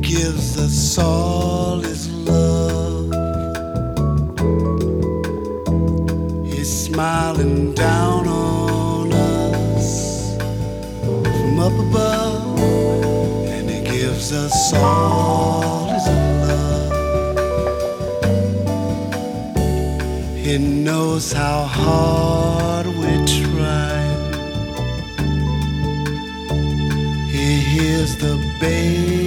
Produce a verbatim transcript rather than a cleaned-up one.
gives us all his love. He's smiling down on us from up above, and he gives us all his love. He knows how hard we try. He hears the baby